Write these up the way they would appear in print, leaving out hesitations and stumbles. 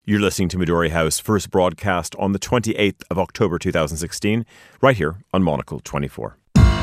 You're listening to Midori House, first broadcast on the 28th of October 2016, right here on Monocle 24.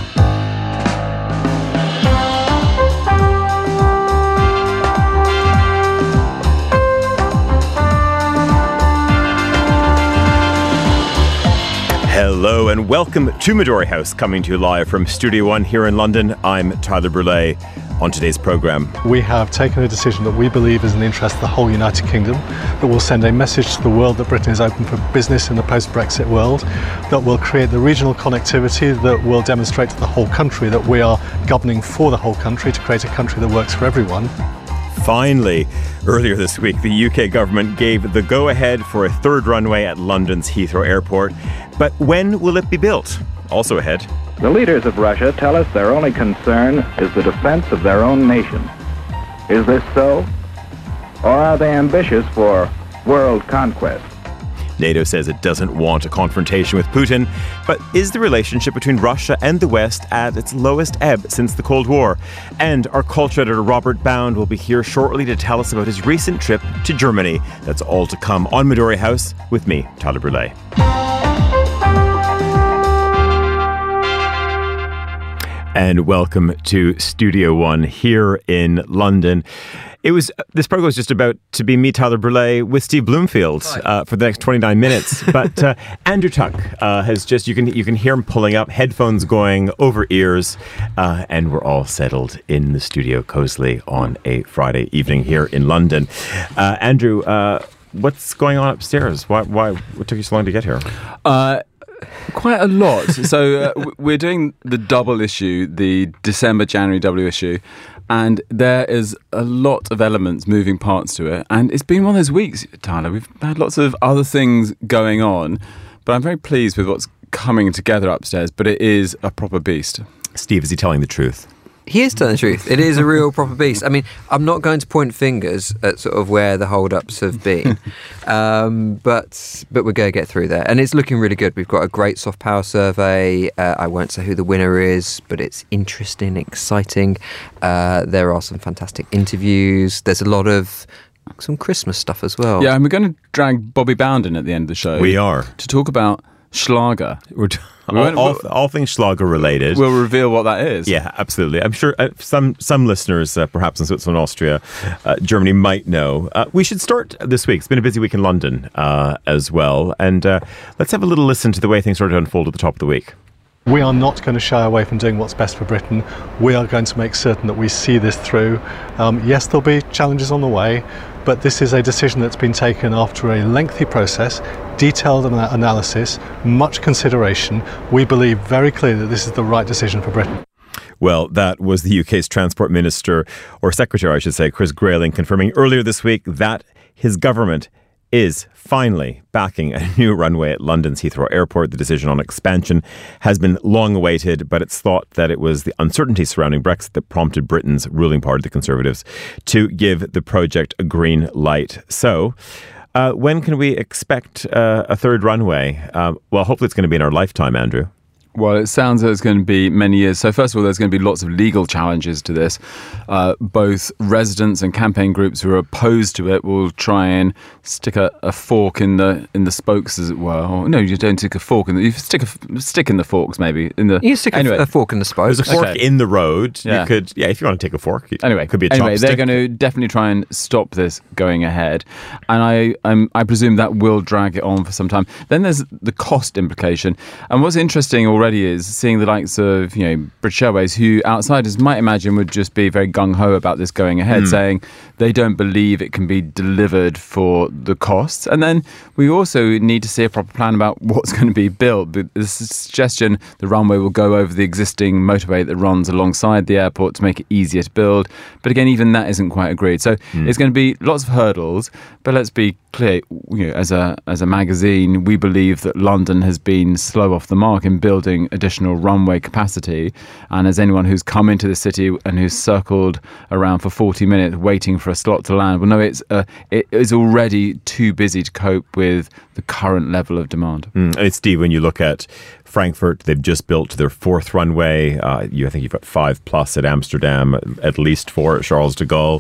Hello and welcome to Midori House, coming to you live from Studio One here in London. I'm Tyler Brûlé. On today's programme, we have taken a decision that we believe is in the interest of the whole United Kingdom, that will send a message to the world that Britain is open for business in the post-Brexit world, that will create the regional connectivity that will demonstrate to the whole country that we are governing for the whole country to create a country that works for everyone. Finally, earlier this week, the UK government gave the go-ahead for a third runway at London's Heathrow Airport. But when will it be built? Also ahead, the leaders of Russia tell us their only concern is the defense of their own nation. Is this so? Or are they ambitious for world conquest? NATO says it doesn't want a confrontation with Putin, but is the relationship between Russia and the West at its lowest ebb since the Cold War? And our culture editor Robert Bound will be here shortly to tell us about his recent trip to Germany. That's all to come on Midori House with me, Tyler Brûlé. And welcome to Studio One here in London. This program was just about to be me, Tyler Brûlé, with Steve Bloomfield for the next 29 minutes. But Andrew Tuck has just, you can hear him pulling up, headphones going over ears, and we're all settled in the studio cozily on a Friday evening here in London. Andrew, what's going on upstairs? What took you so long to get here? Quite a lot. So we're doing the double issue, the December-January double issue, and there is a lot of elements, moving parts to it. And it's been one of those weeks, Tyler. We've had lots of other things going on, but I'm very pleased with what's coming together upstairs, but it is a proper beast. Steve, is he telling the truth? He is telling the truth. It is a real proper beast. I mean, I'm not going to point fingers at sort of where the hold-ups have been, but we're going to get through there. And it's looking really good. We've got a great soft power survey. I won't say who the winner is, but it's interesting, exciting. There are some fantastic interviews. There's a lot of some Christmas stuff as well. Yeah, and we're going to drag Bobby Bound in at the end of the show. We are. To talk about Schlager. All things Schlager related. We'll reveal what that is. Yeah, absolutely. I'm sure some listeners, perhaps in Switzerland, Austria, Germany, might know. We should start this week. It's been a busy week in London as well. And let's have a little listen to the way things started to unfold at the top of the week. We are not going to shy away from doing what's best for Britain. We are going to make certain that we see this through. Yes, there'll be challenges on the way, but this is a decision that's been taken after a lengthy process, detailed analysis, much consideration. We believe very clearly that this is the right decision for Britain. Well, that was the UK's Transport Minister, or Secretary, I should say, Chris Grayling, confirming earlier this week that his government is finally backing a new runway at London's Heathrow Airport. The decision on expansion has been long awaited, but it's thought that it was the uncertainty surrounding Brexit that prompted Britain's ruling party, the Conservatives, to give the project a green light. So, when can we expect a third runway? Well, hopefully it's going to be in our lifetime, Andrew. Well, it sounds like it's going to be many years. So first of all, there's going to be lots of legal challenges to this. Both residents and campaign groups who are opposed to it will try and stick a fork in the spokes, as it were. Or, no, you don't stick a fork you stick a stick in the forks, maybe. You stick a fork in the spokes. There's a fork in the road. Yeah. You could, if you want to take a fork. It could be a chopstick. They're going to definitely try and stop this going ahead, and I presume that will drag it on for some time. Then there's the cost implication, and what's interesting already is seeing the likes of British Airways, who outsiders might imagine would just be very gung-ho about this going ahead, saying they don't believe it can be delivered for the costs. And then we also need to see a proper plan about what's going to be built. The suggestion the runway will go over the existing motorway that runs alongside the airport to make it easier to build. But again, even that isn't quite agreed. So it's going to be lots of hurdles, but let's be clear, as a magazine, we believe that London has been slow off the mark in building additional runway capacity. And as anyone who's come into the city and who's circled around for 40 minutes waiting for for a slot to land. Well, no, it is already too busy to cope with the current level of demand. And Steve, when you look at Frankfurt, they've just built their 4th runway. I think you've got 5+ at Amsterdam, at least 4 at Charles de Gaulle.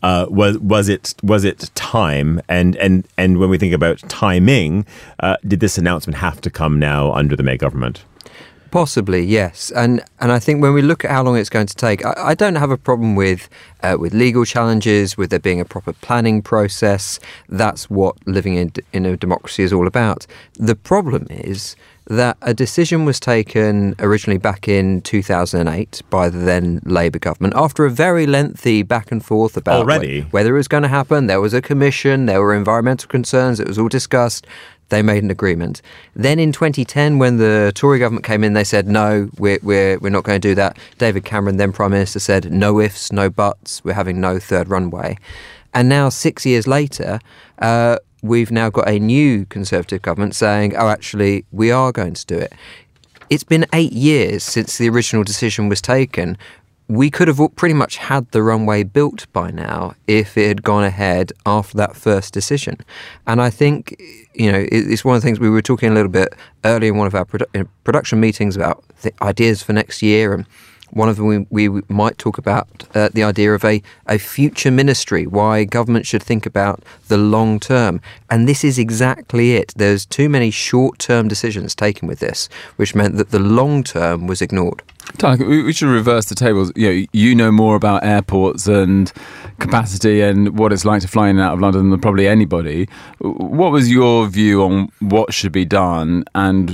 Was it time? And when we think about timing, did this announcement have to come now under the May government? Possibly, yes. And I think when we look at how long it's going to take, I don't have a problem with legal challenges, with there being a proper planning process. That's what living in a democracy is all about. The problem is that a decision was taken originally back in 2008 by the then Labour government after a very lengthy back and forth about whether it was going to happen. There was a commission, there were environmental concerns, it was all discussed. They made an agreement. Then in 2010, when the Tory government came in, they said, no, we're not going to do that. David Cameron, then Prime Minister, said, no ifs, no buts, we're having no 3rd runway. And now, 6 years later, we've now got a new Conservative government saying, oh, actually, we are going to do it. It's been 8 years since the original decision was taken. We could have pretty much had the runway built by now if it had gone ahead after that first decision. And I think, it's one of the things we were talking a little bit earlier in one of our production meetings about the ideas for next year. And one of them we might talk about the idea of a future ministry, why government should think about the long term. And this is exactly it. There's too many short-term decisions taken with this, which meant that the long term was ignored. We should reverse the tables. You know more about airports and capacity and what it's like to fly in and out of London than probably anybody. What was your view on what should be done, and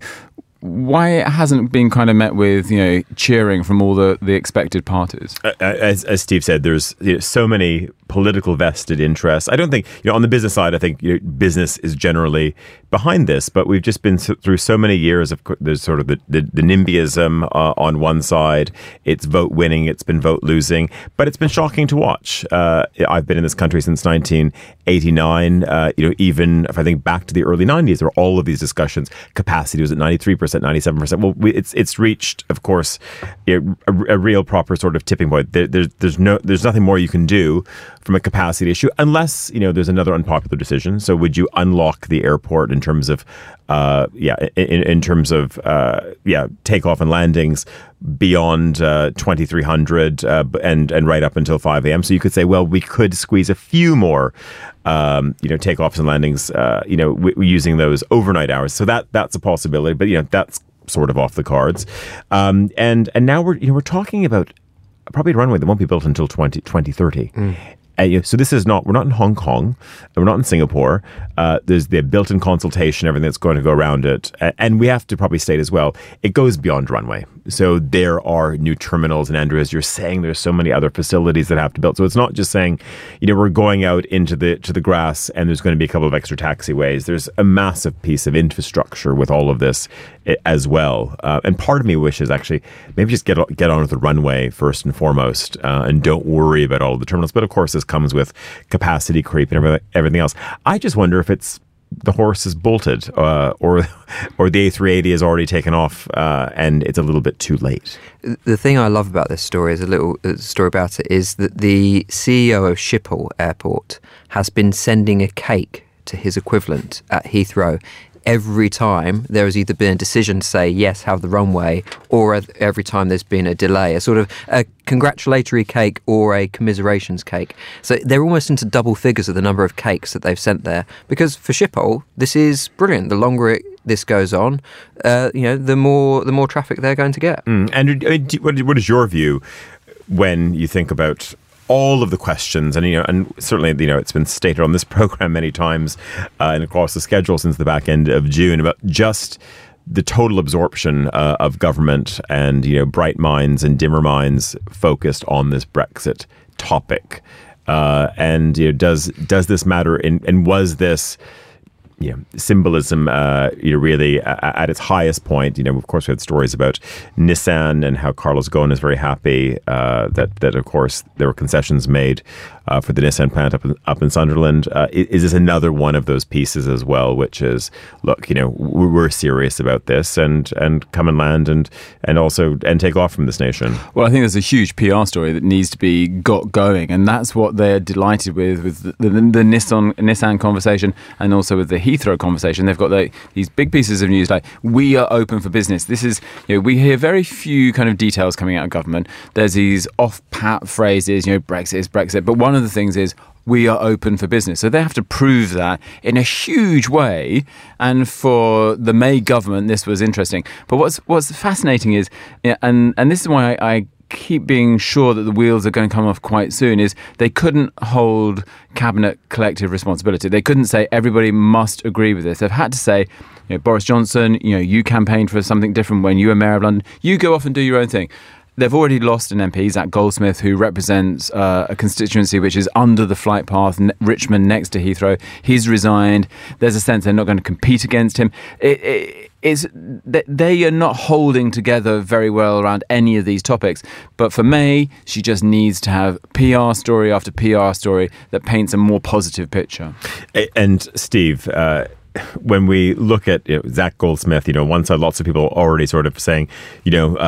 why it hasn't been kind of met with cheering from all the expected parties? As Steve said, there's so many political vested interests. I don't think on the business side, I think business is generally behind this, but we've just been through so many years of there's sort of the NIMBYism on one side. It's vote winning, it's been vote losing, but it's been shocking to watch. I've been in this country since 1989. Even if I think back to the early 90s, there were all of these discussions. Capacity was at 93%, 97%. Well, it's reached, of course, a real proper sort of tipping point. There's nothing more you can do from a capacity issue, unless there's another unpopular decision. So, would you unlock the airport in terms of takeoff and landings beyond 2300 and right up until 5 a.m. So you could say, well, we could squeeze a few more takeoffs and landings using those overnight hours. So that's a possibility, but that's sort of off the cards. And now we're talking about probably a runway that won't be built until 2030. So this is we're not in Hong Kong, we're not in Singapore. There's the built-in consultation, everything that's going to go around it. And we have to probably state as well, it goes beyond runway. So there are new terminals, and Andrew, as you're saying, there's so many other facilities that have to build. So it's not just saying, we're going out into the grass and there's going to be a couple of extra taxiways. There's a massive piece of infrastructure with all of this as well. And part of me wishes actually maybe just get on with the runway first and foremost, and don't worry about all of the terminals. But of course, this comes with capacity creep and everything else. I just wonder if it's the horse is bolted, or the A380 has already taken off, and it's a little bit too late. The thing I love about this story is a little story about it is that the CEO of Schiphol Airport has been sending a cake to his equivalent at Heathrow every time there has either been a decision to say yes, have the runway, or every time there's been a delay, a sort of a congratulatory cake or a commiserations cake. So they're almost into double figures of the number of cakes that they've sent there, because for Schiphol this is brilliant. The longer this goes on, the more traffic they're going to get. Andrew, what is your view when you think about all of the questions, and certainly it's been stated on this program many times and across the schedule since the back end of June, about just the total absorption of government and bright minds and dimmer minds focused on this Brexit topic. And does this matter? And was this symbolism, really at its highest point. Of course, we had stories about Nissan and how Carlos Ghosn is very happy that of course there were concessions made for the Nissan plant up in Sunderland. Is this another one of those pieces as well, which is, look, we're serious about this and come and land and also take off from this nation? Well, I think there's a huge PR story that needs to be got going, and that's what they're delighted with the Nissan conversation, and also with the Heathrow conversation. They've got these big pieces of news like, we are open for business. This is, we hear very few kind of details coming out of government. There's these off-pat phrases, Brexit is Brexit, but one of the things is, we are open for business. So they have to prove that in a huge way. And for the May government, this was interesting. But what's fascinating is, and this is why I keep being sure that the wheels are going to come off quite soon, is they couldn't hold cabinet collective responsibility. They couldn't say everybody must agree with this. They've had to say, Boris Johnson, you campaigned for something different when you were mayor of London. You go off and do your own thing. They've already lost an MP, Zach Goldsmith, who represents a constituency which is under the flight path, Richmond next to Heathrow. He's resigned. There's a sense they're not going to compete against him. They are not holding together very well around any of these topics. But for May, she just needs to have PR story after PR story that paints a more positive picture. And Steve, when we look at Zach Goldsmith, one side, lots of people already sort of saying, we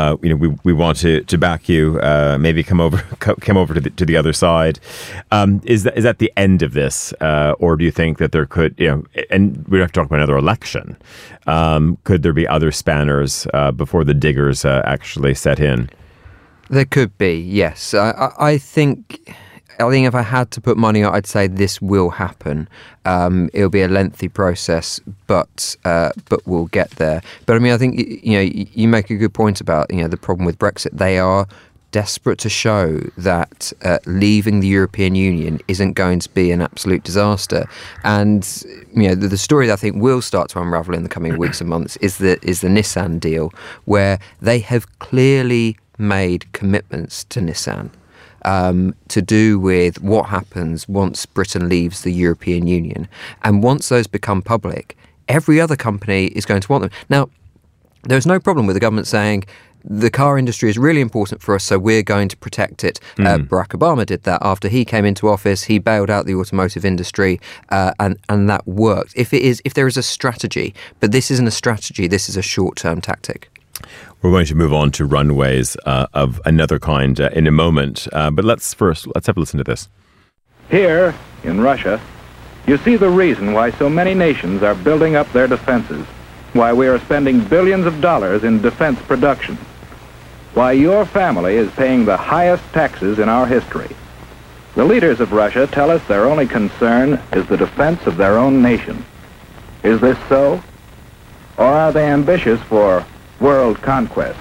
want to back you, maybe come over to the other side. Is that the end of this, or do you think that there could, and we don't have to talk about another election? Could there be other spanners before the diggers actually set in? There could be, yes. I think if I had to put money on, I'd say this will happen. It'll be a lengthy process, but we'll get there. But I think you make a good point about the problem with Brexit. They are desperate to show that leaving the European Union isn't going to be an absolute disaster. And the story that I think will start to unravel in the coming weeks and months is the Nissan deal, where they have clearly made commitments to Nissan. To do with what happens once Britain leaves the European Union. And once those become public, every other company is going to want them. Now, there's no problem with the government saying the car industry is really important for us, so we're going to protect it. Barack Obama did that after he came into office. He bailed out the automotive industry, and that worked. If there is a strategy, but this isn't a strategy, this is a short-term tactic. We're going to move on to runways of another kind in a moment. But let's have a listen to this. Here, in Russia, you see the reason why so many nations are building up their defenses, why we are spending billions of dollars in defense production, why your family is paying the highest taxes in our history. The leaders of Russia tell us their only concern is the defense of their own nation. Is this so? Or are they ambitious for world conquest?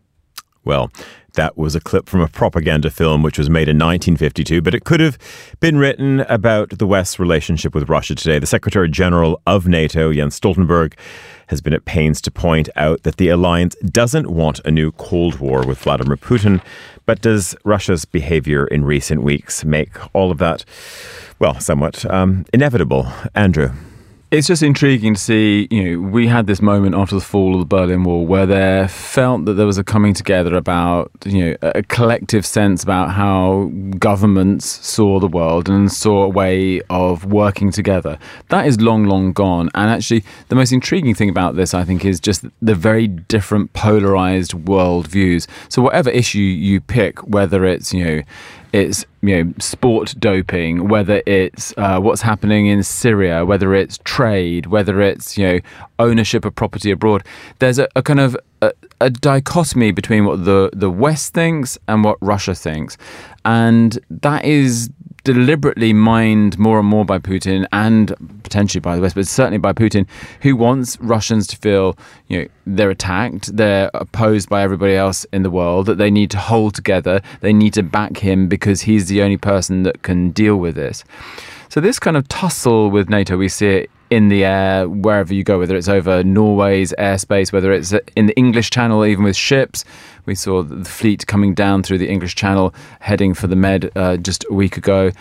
Well, that was a clip from a propaganda film which was made in 1952, but it could have been written about the West's relationship with Russia today. The Secretary General of NATO, Jens Stoltenberg, has been at pains to point out that the alliance doesn't want a new Cold War with Vladimir Putin, but does Russia's behavior in recent weeks make all of that, well, somewhat inevitable? Andrew? It's just intriguing to see, we had this moment after the fall of the Berlin Wall where there felt that there was a coming together about, a collective sense about how governments saw the world and saw a way of working together. That is long, long gone. And actually, the most intriguing thing about this, I think, is just the very different polarized world views. So whatever issue you pick, whether it's, it's sport doping, whether it's what's happening in Syria, whether it's trade, whether it's ownership of property abroad. There's a kind of a dichotomy between what the West thinks and what Russia thinks, and that is deliberately mined more and more by Putin and potentially by the West, but certainly by Putin, who wants Russians to feel, they're attacked, they're opposed by everybody else in the world, that they need to hold together, they need to back him because he's the only person that can deal with this. So this kind of tussle with NATO, we see it in the air, wherever you go, whether it's over Norway's airspace, whether it's in the English Channel, even with ships. We saw the fleet coming down through the English Channel, heading for the Med just a week ago.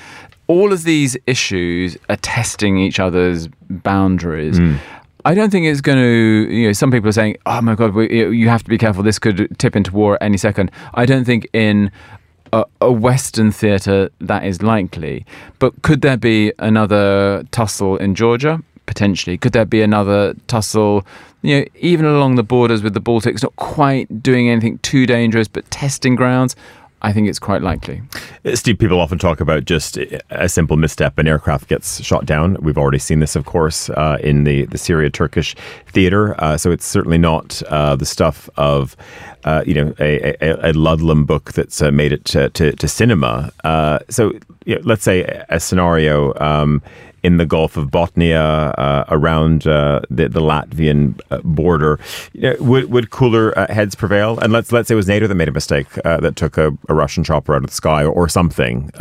all of these issues are testing each other's boundaries. I don't think it's going to, some people are saying, oh my God, you have to be careful. This could tip into war any second. I don't think in a Western theatre that is likely. But could there be another tussle in Georgia? Potentially. Could there be another tussle, even along the borders with the Baltics, not quite doing anything too dangerous, but testing grounds? I think it's quite likely. Steve, people often talk about just a simple misstep. An aircraft gets shot down. We've already seen this, of course, in the Syria-Turkish theatre. So it's certainly not the stuff of, a Ludlam book that's made it to cinema. So let's say a scenario in the Gulf of Bothnia, around the Latvian border, would cooler heads prevail? And let's say it was NATO that made a mistake, that took a Russian chopper out of the sky or something.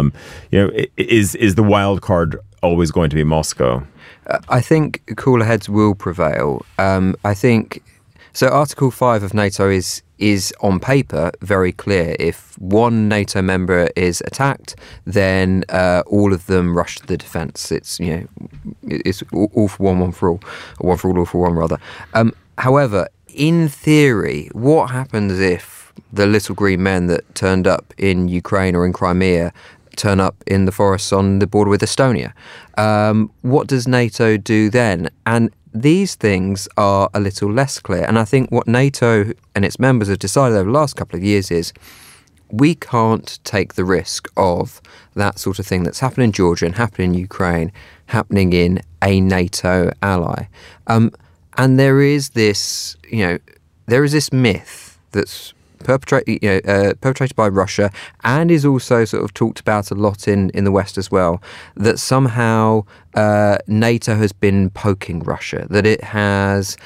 Is the wild card always going to be Moscow? I think cooler heads will prevail. I think so. Article 5 of NATO is on paper very clear. If one NATO member is attacked, then all of them rush to the defence. It's it's all for one for all, or one for all for one rather. However, in theory, what happens if the little green men that turned up in Ukraine or in Crimea turn up in the forests on the border with Estonia? What does NATO do then? And these things are a little less clear. And I think what NATO and its members have decided over the last couple of years is we can't take the risk of that sort of thing that's happened in Georgia and happened in Ukraine, happening in a NATO ally. And there is this myth that's perpetrated by Russia, and is also sort of talked about a lot in the West as well, that somehow NATO has been poking Russia, that it has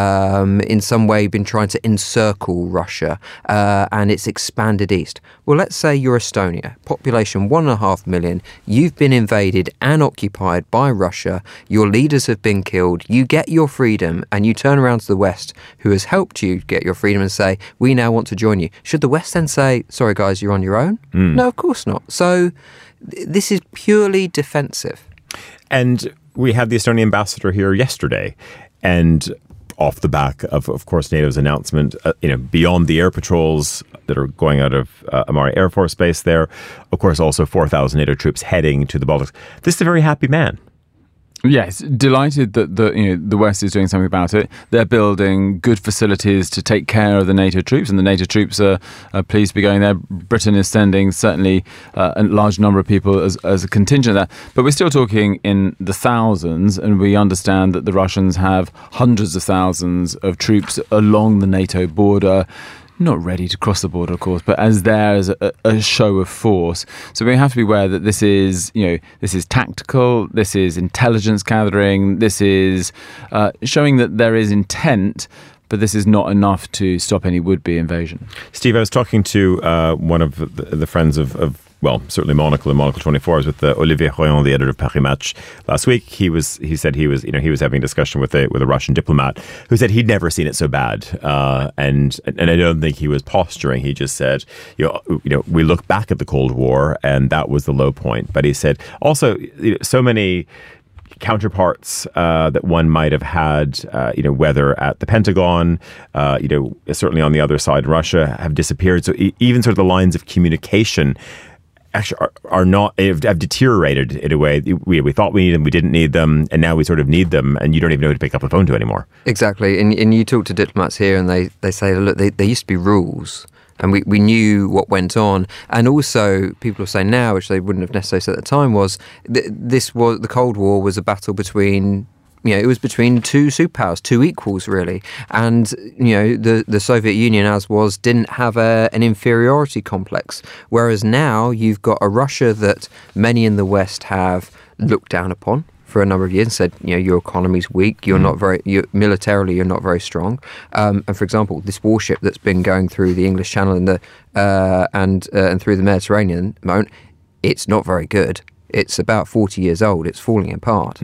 in some way been trying to encircle Russia, and it's expanded east. Well, let's say you're Estonia, population 1.5 million, you've been invaded and occupied by Russia, your leaders have been killed, you get your freedom, and you turn around to the West, who has helped you get your freedom, and say, we now want to join you. Should the West then say, sorry guys, you're on your own? No, of course not. So this is purely defensive. And we had the Estonian ambassador here yesterday, and off the back of course, NATO's announcement, beyond the air patrols that are going out of Amari Air Force Base there, of course, also 4,000 NATO troops heading to the Baltics. This is a very happy man. Yes, delighted that the West is doing something about it. They're building good facilities to take care of the NATO troops, and the NATO troops are pleased to be going there. Britain is sending certainly a large number of people as a contingent of that. But we're still talking in the thousands, and we understand that the Russians have hundreds of thousands of troops along the NATO border. Not ready to cross the border, of course, but as a show of force. So we have to be aware that this is tactical, this is intelligence gathering, this is showing that there is intent, but this is not enough to stop any would-be invasion. Steve, I was talking to one of the friends of certainly Monocle and Monocle 24. I was with Olivier Royan, the editor of Paris Match, last week. He said he was having a discussion with a Russian diplomat who said he'd never seen it so bad. And I don't think he was posturing. He just said, we look back at the Cold War and that was the low point. But he said also, so many counterparts that one might have had, whether at the Pentagon, certainly on the other side, Russia, have disappeared. So even sort of the lines of communication actually are not, have deteriorated in a way. We thought we needed them, we didn't need them, and now we sort of need them, and you don't even know who to pick up the phone to anymore. Exactly. And you talk to diplomats here, and they say, look, there used to be rules, and we knew what went on. And also, people are saying now, which they wouldn't have necessarily said at the time, was the Cold War was a battle between, it was between two superpowers, two equals, really. And, the Soviet Union, as was, didn't have an inferiority complex. Whereas now you've got a Russia that many in the West have looked down upon for a number of years and said, your economy's weak, militarily you're not very strong. And for example, this warship that's been going through the English Channel and through the Mediterranean at the moment, it's not very good. It's about 40 years old. It's falling apart.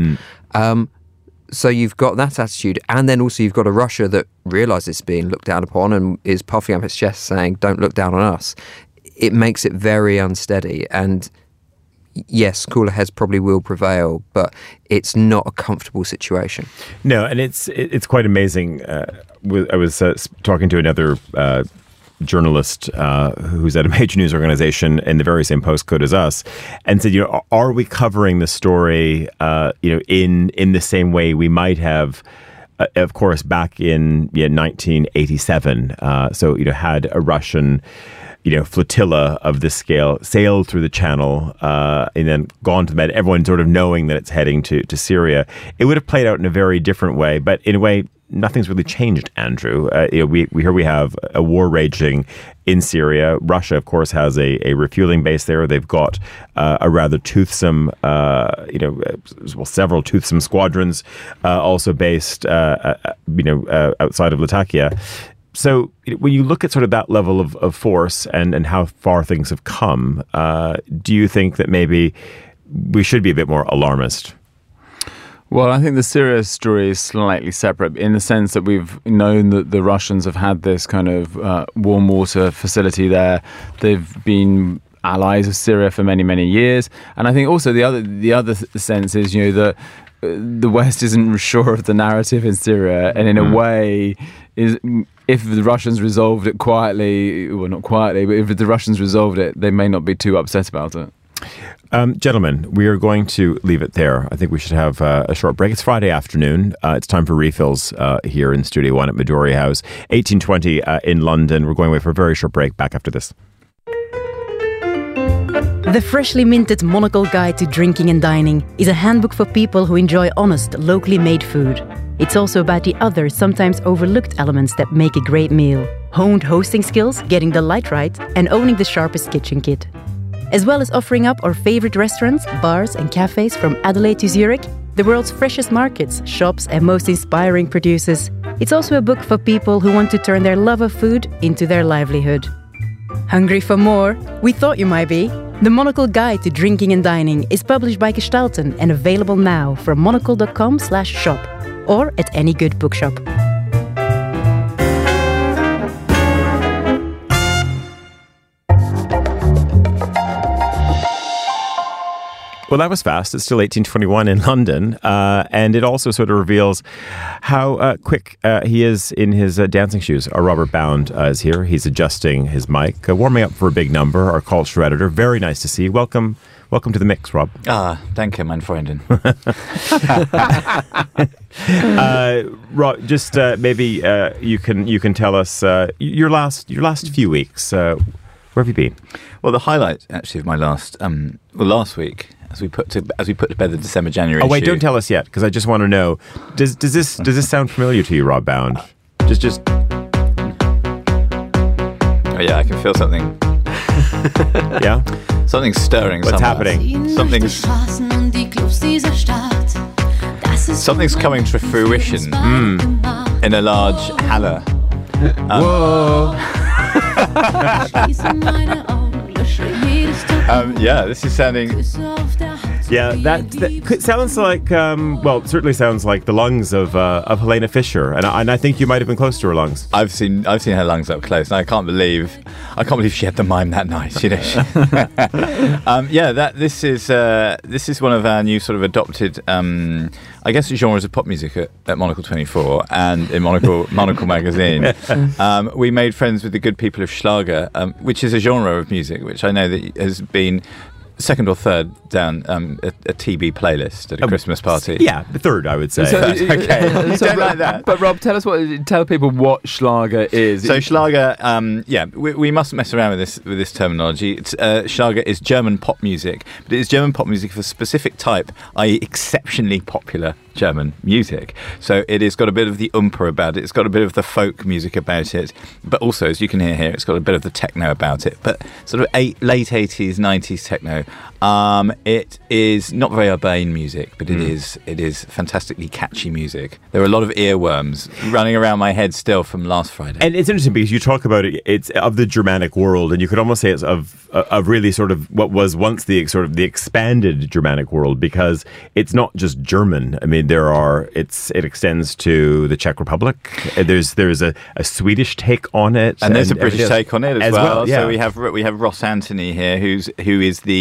So you've got that attitude, and then also you've got a Russia that realises it's being looked down upon and is puffing up its chest saying, don't look down on us. It makes it very unsteady, and yes, cooler heads probably will prevail, but it's not a comfortable situation. No, and it's quite amazing. I was talking to another journalist who's at a major news organization in the very same postcode as us, and said, are we covering the story, in the same way we might have, of course, back in 1987. Had a Russian flotilla of this scale sailed through the Channel and then gone to the Med, everyone sort of knowing that it's heading to Syria. It would have played out in a very different way, but in a way, nothing's really changed, Andrew. We have a war raging in Syria. Russia, of course, has a refueling base there. They've got a rather toothsome, several toothsome squadrons also based, outside of Latakia. So when you look at sort of that level of force and how far things have come, do you think that maybe we should be a bit more alarmist? Well, I think the Syria story is slightly separate in the sense that we've known that the Russians have had this kind of warm water facility there. They've been allies of Syria for many, many years. And I think also the other sense is, that the West isn't sure of the narrative in Syria, and in a way is, if the Russians resolved it quietly, well, not quietly, but if the Russians resolved it, they may not be too upset about it. Gentlemen, we are going to leave it there. I think we should have a short break. It's Friday afternoon. It's time for refills here in Studio 1 at Midori House, 1820 in London. We're going away for a very short break. Back after this. The freshly minted Monocle Guide to Drinking and Dining is a handbook for people who enjoy honest, locally made food. It's also about the other, sometimes overlooked elements that make a great meal. Honed hosting skills, getting the light right, and owning the sharpest kitchen kit. As well as offering up our favorite restaurants, bars and cafes from Adelaide to Zurich, the world's freshest markets, shops and most inspiring producers. It's also a book for people who want to turn their love of food into their livelihood. Hungry for more? We thought you might be. The Monocle Guide to Drinking and Dining is published by Gestalten and available now from monocle.com/shop or at any good bookshop. Well, that was fast. It's still 1821 in London. And it also sort of reveals how quick he is in his dancing shoes. Our Robert Bound is here. He's adjusting his mic, warming up for a big number. Our culture editor. Very nice to see you. Welcome to the mix, Rob. Danke, mein Freundin. Rob, just maybe you can tell us your last few weeks. Where have you been? Well, the highlight actually of my last week, as we put to bed the December-January Oh wait, issue. don't tell us yet, because I just want to know. Does this sound familiar to you, Rob Bound? Just. Oh yeah, I can feel something. Yeah. Something's stirring. What's somewhere. happening? Something's coming to fruition in a large Halle. Whoa. This is sounding. Yeah, that sounds like certainly sounds like the lungs of Helena Fisher, and I think you might have been close to her lungs. I've seen her lungs up close, and I can't believe she had the mime that nice. This is one of our new sort of adopted, I guess, genres of pop music at Monocle 24 and in Monocle magazine. We made friends with the good people of Schlager, which is a genre of music which I know that has been second or third down a TB playlist at a Christmas party. Yeah, the third, I would say. Okay, you don't like that. But Rob, tell people what Schlager is. So Schlager, we mustn't mess around with this terminology. Schlager is German pop music, but it is German pop music of a specific type, i.e. exceptionally popular German music. So it has got a bit of the oompa about it. It's got a bit of the folk music about it, but also, as you can hear here, it's got a bit of the techno about it. But sort of late 80s, 90s techno. It is not very urbane music, but it is fantastically catchy music. There are a lot of earworms running around my head still from last Friday. And it's interesting because you talk about it, it's of the Germanic world, and you could almost say it's of really sort of what was once the expanded Germanic world, because it's not just German. I mean, it extends to the Czech Republic. There's a Swedish take on it, and there's a British take on it as well. Yeah. So we have Ross Anthony here, who is the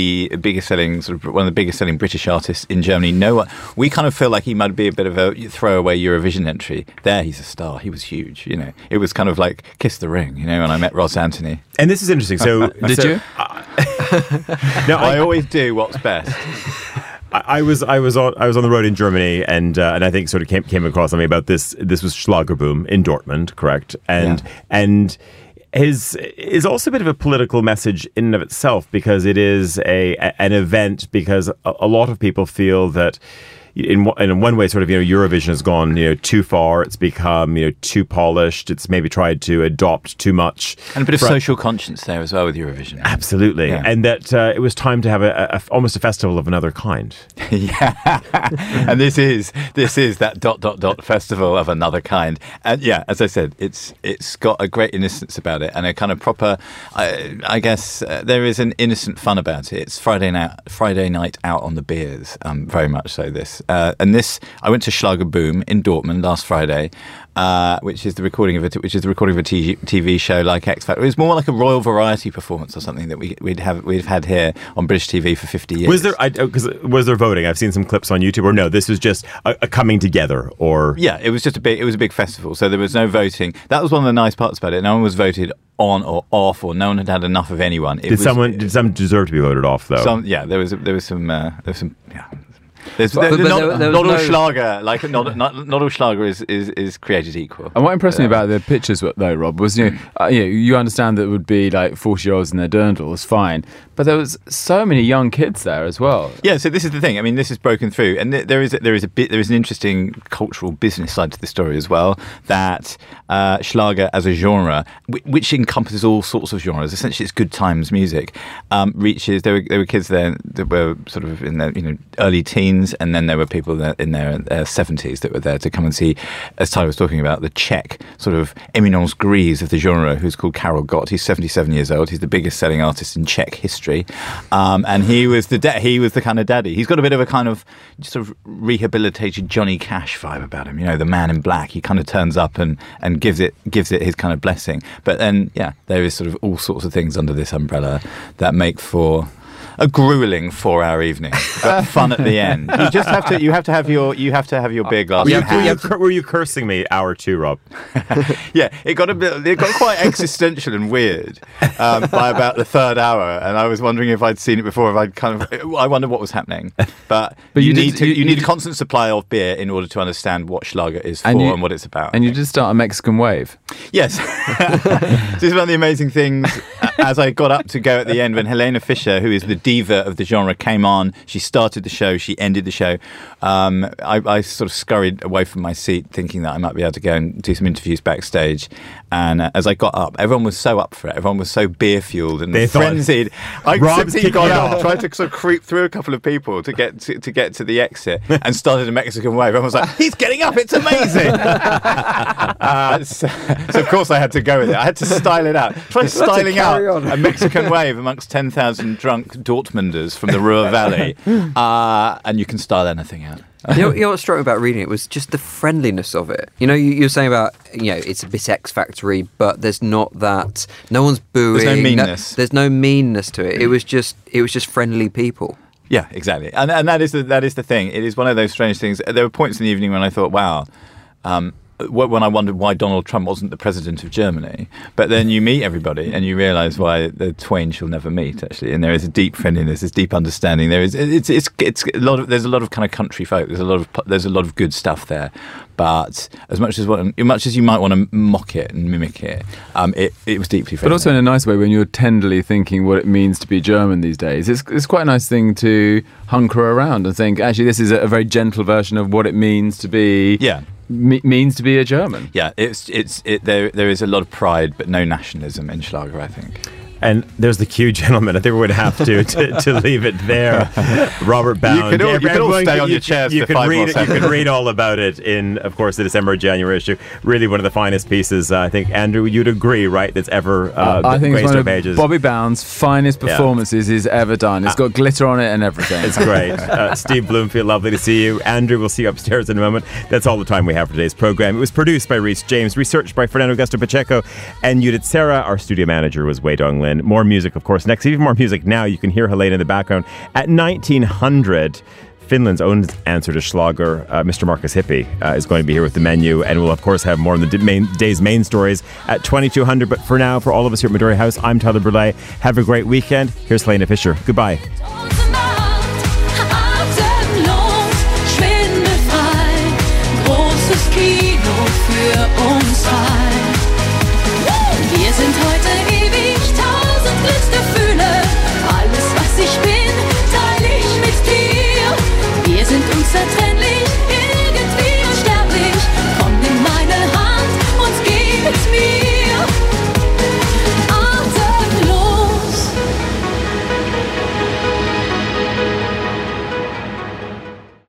biggest selling British artists in Germany. We kind of feel like he might be a bit of a throwaway Eurovision entry. There, he's a star. He was huge. It was kind of like Kiss the Ring. When I met Ross Anthony. And this is interesting. So did you? No, I always do what's best. I was on the road in Germany, and I think sort of came across something about this. This was Schlagerboom in Dortmund, correct? And is also a bit of a political message in and of itself, because it is an event, because a lot of people feel that in one way, sort of, Eurovision has gone, too far. It's become, too polished. It's maybe tried to adopt too much. And a bit of social conscience there as well with Eurovision. Absolutely. Yeah. And that it was time to have almost a festival of another kind. Yeah. And this is that ... festival of another kind. And yeah, as I said, it's got a great innocence about it, and a kind of proper, I guess, there is an innocent fun about it. It's Friday night out on the beers, very much so this. And this, I went to Schlagerboom in Dortmund last Friday, which is the recording of a TV show like X Factor. It was more like a Royal Variety performance or something that we've had here on British TV for 50 years. Was there voting? I've seen some clips on YouTube. Or no, this was just a coming together. Or yeah, it was just a big festival. So there was no voting. That was one of the nice parts about it. No one was voted on or off, or no one had enough of anyone. Did some deserve to be voted off though? There was some. Not all Schlager, not all Schlager is created equal. And what impressed me about the pictures, though, Rob, was you understand that it would be like 40-year-olds in their dirndls, fine, but there was so many young kids there as well. Yeah, so this is the thing. I mean, this is broken through, and there is an interesting cultural business side to the story as well. That Schlager as a genre, which encompasses all sorts of genres, essentially it's good times music, reaches. There were kids there that were sort of in their early teens, and then there were people in their 70s that were there to come and see, as Ty was talking about, the Czech sort of eminence grise of the genre, who's called Karel Gott. He's 77 years old. He's the biggest selling artist in Czech history, and he was the kind of daddy. He's got a bit of a kind of sort of rehabilitated Johnny Cash vibe about him. The Man in Black. He kind of turns up and gives it his kind of blessing. But then, yeah, there is sort of all sorts of things under this umbrella that make for a grueling 4-hour evening, but fun at the end. You have to have your beer glass. Were you cursing me hour 2, Rob? Yeah, it got quite existential and weird by about the 3rd hour, and I was wondering if I'd seen it before. I wondered what was happening. But you need a constant supply of beer in order to understand what Schlager is for and what it's about. And you did start a Mexican wave. Yes, this is one of the amazing things. As I got up to go at the end, when Helena Fischer, who is the diva of the genre, came on, she started the show, she ended the show. I sort of scurried away from my seat, thinking that I might be able to go and do some interviews backstage. And as I got up, everyone was so up for it. Everyone was so beer fueled and frenzied. I simply got up, tried to sort of creep through a couple of people to get to the exit, and started a Mexican wave. Everyone was like, "He's getting up! It's amazing!" So of course I had to go with it. I had to style it out. Try styling out a Mexican wave amongst 10,000 drunk Dortmunders from the Ruhr Valley, and you can style anything out. You know what struck me about reading it was just the friendliness of it. You're saying about, it's a bit X Factory, but there's not that. No one's booing. There's no meanness. There's no meanness to it. It was just friendly people. Yeah, exactly. And that is the thing. It is one of those strange things. There were points in the evening when I thought, wow. When I wondered why Donald Trump wasn't the president of Germany, but then you meet everybody and you realise why the twain shall never meet. Actually, and there is a deep friendliness, there's deep understanding. There's a lot of kind of country folk. There's a lot of good stuff there. But as much as you might want to mock it and mimic it, it was deeply friendly. But also in a nice way, when you're tenderly thinking what it means to be German these days, it's quite a nice thing to hunker around and think, actually, this is a very gentle version of what it means to be. Yeah. Means to be a German. Yeah, there is a lot of pride, but no nationalism in Schlager, I think. And there's the Q gentleman. I think we would have to leave it there. Robert Bound. You could all stay on your chairs for 5 more seconds. You can read all about it in, of course, the December, January issue. Really one of the finest pieces. I think, Andrew, you'd agree, right? That's ever I think graced it's one our of pages. Bobby Bound's finest performances he's ever done. It's got glitter on it and everything. It's great. Steve Bloomfield, lovely to see you. Andrew, we'll see you upstairs in a moment. That's all the time we have for today's program. It was produced by Rhys James, researched by Fernando Augusto Pacheco, and Judith Serra. Our studio manager was Wei Dong Lin. Helene. More music, of course. Next, even more music now. You can hear Helene in the background. At 1900, Finland's own answer to Schlager, Mr. Marcus Hippie, is going to be here with the menu, and we'll of course have more on the day's main stories at 2200. But for now, for all of us here at Midori House, I'm Tyler Brulé. Have a great weekend. Here's Helena Fisher. Goodbye.